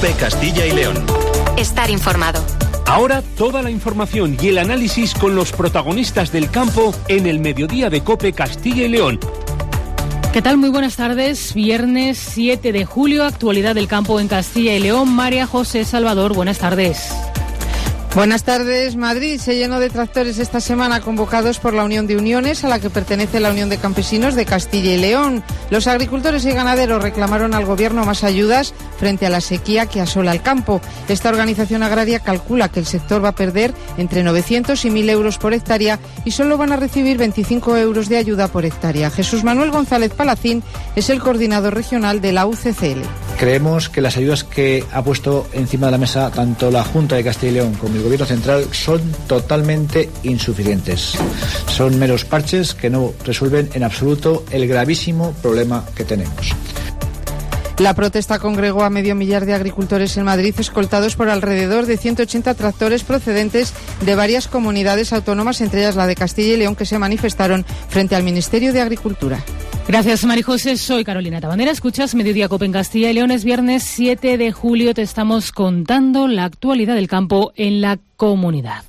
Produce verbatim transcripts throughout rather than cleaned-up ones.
COPE Castilla y León. Estar informado. Ahora toda la información y el análisis con los protagonistas del campo en el mediodía de COPE Castilla y León. ¿Qué tal? Muy buenas tardes. Viernes siete de julio, actualidad del campo en Castilla y León. María José Salvador, buenas tardes. Buenas tardes. Madrid se llenó de tractores esta semana convocados por la Unión de Uniones, a la que pertenece la Unión de Campesinos de Castilla y León. Los agricultores y ganaderos reclamaron al Gobierno más ayudas frente a la sequía que asola el campo. Esta organización agraria calcula que el sector va a perder entre novecientos y mil euros por hectárea y solo van a recibir veinticinco euros de ayuda por hectárea. Jesús Manuel González Palacín es el coordinador regional de la U C C L. Creemos que las ayudas que ha puesto encima de la mesa tanto la Junta de Castilla y León como el Gobierno Central son totalmente insuficientes. Son meros parches que no resuelven en absoluto el gravísimo problema que tenemos. La protesta congregó a medio millar de agricultores en Madrid, escoltados por alrededor de ciento ochenta tractores procedentes de varias comunidades autónomas, entre ellas la de Castilla y León, que se manifestaron frente al Ministerio de Agricultura. Gracias, María José. Soy Carolina Tabandera. Escuchas Mediodía COPE en Castilla y León. Es viernes siete de julio. Te estamos contando la actualidad del campo en la comunidad.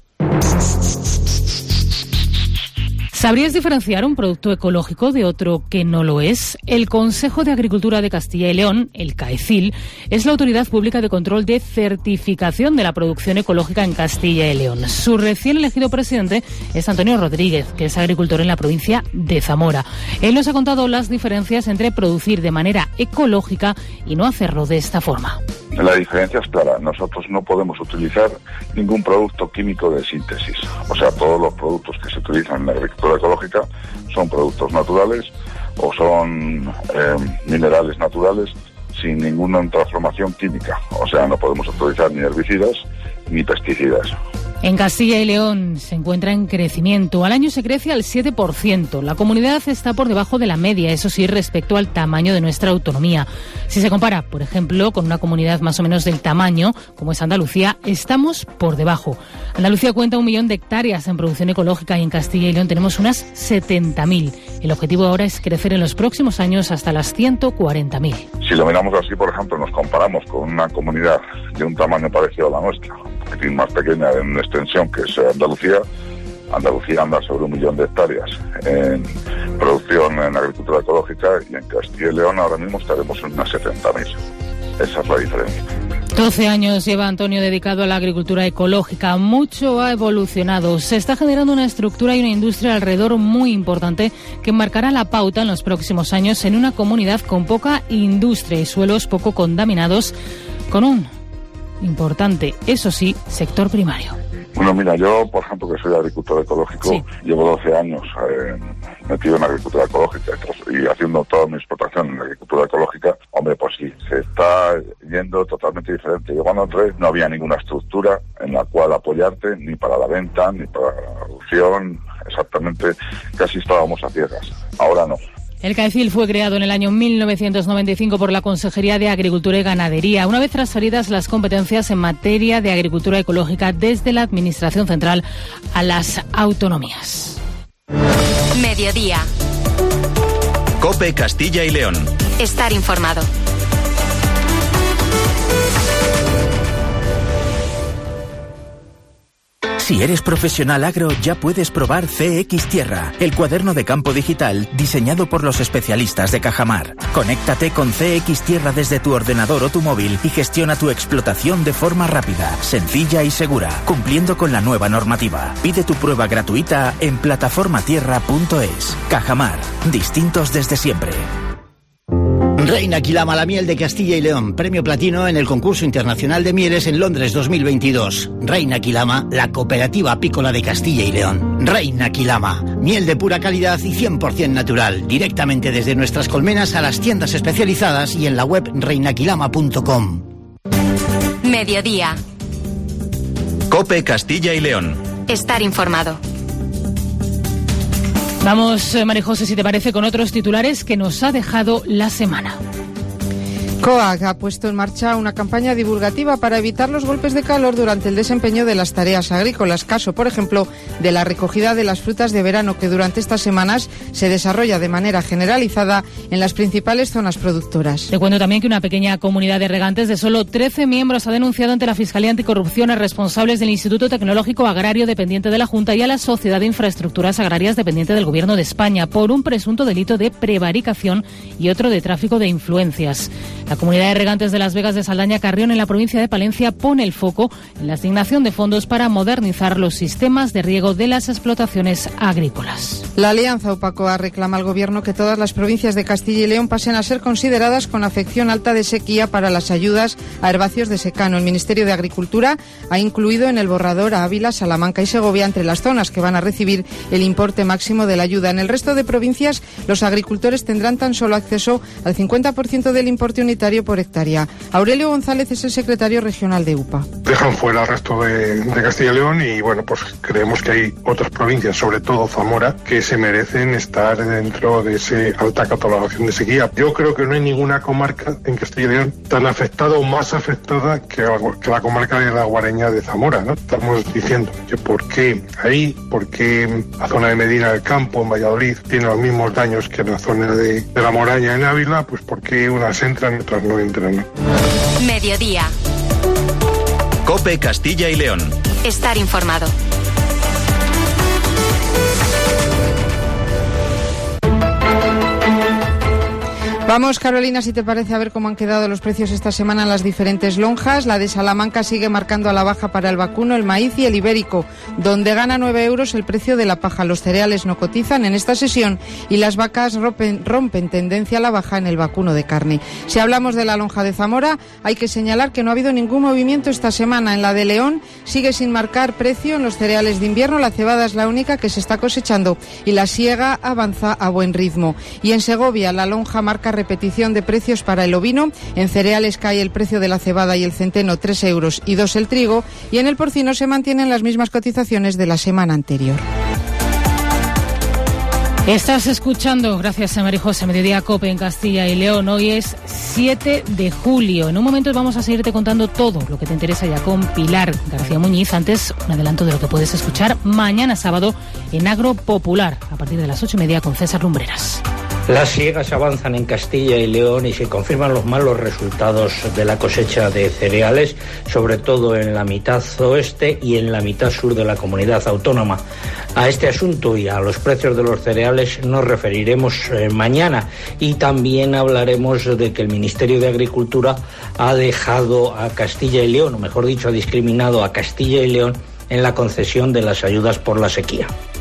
¿Sabrías diferenciar un producto ecológico de otro que no lo es? El Consejo de Agricultura de Castilla y León, el CAECIL, es la autoridad pública de control de certificación de la producción ecológica en Castilla y León. Su recién elegido presidente es Antonio Rodríguez, que es agricultor en la provincia de Zamora. Él nos ha contado las diferencias entre producir de manera ecológica y no hacerlo de esta forma. La diferencia es clara. Nosotros no podemos utilizar ningún producto químico de síntesis. O sea, todos los productos que se utilizan en la agricultura ecológica son productos naturales o son eh, minerales naturales sin ninguna transformación química. O sea, no podemos utilizar ni herbicidas ni pesticidas. En Castilla y León se encuentra en crecimiento. Al año se crece al siete por ciento. La comunidad está por debajo de la media, eso sí, respecto al tamaño de nuestra autonomía. Si se compara, por ejemplo, con una comunidad más o menos del tamaño, como es Andalucía, estamos por debajo. Andalucía cuenta un millón de hectáreas en producción ecológica y en Castilla y León tenemos unas setenta mil. El objetivo ahora es crecer en los próximos años hasta las ciento cuarenta mil. Si lo miramos así, por ejemplo, nos comparamos con una comunidad de un tamaño parecido a la nuestra, un poquitín más pequeña en extensión, que es Andalucía. Andalucía anda sobre un millón de hectáreas en producción en agricultura ecológica y en Castilla y León ahora mismo estaremos en unas setenta mil. Esa es la diferencia. doce años lleva Antonio dedicado a la agricultura ecológica. Mucho ha evolucionado. Se está generando una estructura y una industria alrededor muy importante que marcará la pauta en los próximos años en una comunidad con poca industria y suelos poco contaminados, con un importante, eso sí, sector primario. Bueno, mira, yo, por ejemplo, que soy agricultor ecológico, sí. Llevo doce años eh, metido en agricultura ecológica y haciendo toda mi explotación en agricultura ecológica. Hombre, pues sí, se está yendo totalmente diferente. Yo cuando entré no había ninguna estructura en la cual apoyarte, ni para la venta, ni para la producción. Exactamente, casi estábamos a ciegas. Ahora no. El CAECIL fue creado en el año mil novecientos noventa y cinco por la Consejería de Agricultura y Ganadería, una vez transferidas las competencias en materia de agricultura ecológica desde la Administración Central a las autonomías. Mediodía. COPE Castilla y León. Estar informado. Si eres profesional agro, ya puedes probar C X Tierra, el cuaderno de campo digital diseñado por los especialistas de Cajamar. Conéctate con C X Tierra desde tu ordenador o tu móvil y gestiona tu explotación de forma rápida, sencilla y segura, cumpliendo con la nueva normativa. Pide tu prueba gratuita en plataforma tierra punto es. Cajamar, distintos desde siempre. Reina Quilama, la miel de Castilla y León, premio platino en el concurso internacional de mieles en Londres dos mil veintidós. Reina Quilama, la cooperativa apícola de Castilla y León. Reina Quilama, miel de pura calidad y cien por ciento natural, directamente desde nuestras colmenas a las tiendas especializadas y en la web reina quilama punto com. Mediodía. COPE Castilla y León. Estar informado. Vamos, María José, si te parece, con otros titulares que nos ha dejado la semana. COAG ha puesto en marcha una campaña divulgativa para evitar los golpes de calor durante el desempeño de las tareas agrícolas. Caso, por ejemplo, de la recogida de las frutas de verano que durante estas semanas se desarrolla de manera generalizada en las principales zonas productoras. Te cuento también que una pequeña comunidad de regantes de solo trece miembros ha denunciado ante la Fiscalía Anticorrupción a responsables del Instituto Tecnológico Agrario dependiente de la Junta y a la Sociedad de Infraestructuras Agrarias dependiente del Gobierno de España por un presunto delito de prevaricación y otro de tráfico de influencias. La comunidad de regantes de Las Vegas de Saldaña Carrión, en la provincia de Palencia, pone el foco en la asignación de fondos para modernizar los sistemas de riego de las explotaciones agrícolas. La Alianza Upacoa reclama al Gobierno que todas las provincias de Castilla y León pasen a ser consideradas con afección alta de sequía para las ayudas a herbáceos de secano. El Ministerio de Agricultura ha incluido en el borrador a Ávila, Salamanca y Segovia entre las zonas que van a recibir el importe máximo de la ayuda. En el resto de provincias, los agricultores tendrán tan solo acceso al cincuenta por ciento del importe unitario por hectárea. Aurelio González es el secretario regional de U P A. Dejan fuera el resto de, de Castilla y León y bueno, pues creemos que hay otras provincias, sobre todo Zamora, que se merecen estar dentro de esa alta catalogación de sequía. Yo creo que no hay ninguna comarca en Castilla y León tan afectada o más afectada que la, que la comarca de la Guareña de Zamora, ¿no? Estamos diciendo que por qué ahí, por qué la zona de Medina del Campo, en Valladolid, tiene los mismos daños que la zona de, de la Moraña en Ávila, pues porque unas entran y otras no entran, ¿no? Mediodía. COPE Castilla y León. Estar informado. Vamos, Carolina, si te parece, a ver cómo han quedado los precios esta semana en las diferentes lonjas. La de Salamanca sigue marcando a la baja para el vacuno, el maíz y el ibérico, donde gana nueve euros el precio de la paja. Los cereales no cotizan en esta sesión y las vacas rompen, rompen tendencia a la baja en el vacuno de carne. Si hablamos de la lonja de Zamora, hay que señalar que no ha habido ningún movimiento esta semana. En la de León sigue sin marcar precio en los cereales de invierno. La cebada es la única que se está cosechando y la siega avanza a buen ritmo. Y en Segovia, la lonja marca repetición de precios para el ovino. En cereales cae el precio de la cebada y el centeno tres euros y dos el trigo, y en el porcino se mantienen las mismas cotizaciones de la semana anterior. Estás escuchando, gracias a María José, Mediodía COPE en Castilla y León. Hoy es siete de julio. En un momento vamos a seguirte contando todo lo que te interesa ya con Pilar García Muñiz. Antes, un adelanto de lo que puedes escuchar mañana sábado en Agro Popular, a partir de las ocho y media con César Lumbreras. Las siegas avanzan en Castilla y León y se confirman los malos resultados de la cosecha de cereales, sobre todo en la mitad oeste y en la mitad sur de la comunidad autónoma. A este asunto y a los precios de los cereales nos referiremos eh, mañana, y también hablaremos de que el Ministerio de Agricultura ha dejado a Castilla y León, o mejor dicho, ha discriminado a Castilla y León en la concesión de las ayudas por la sequía.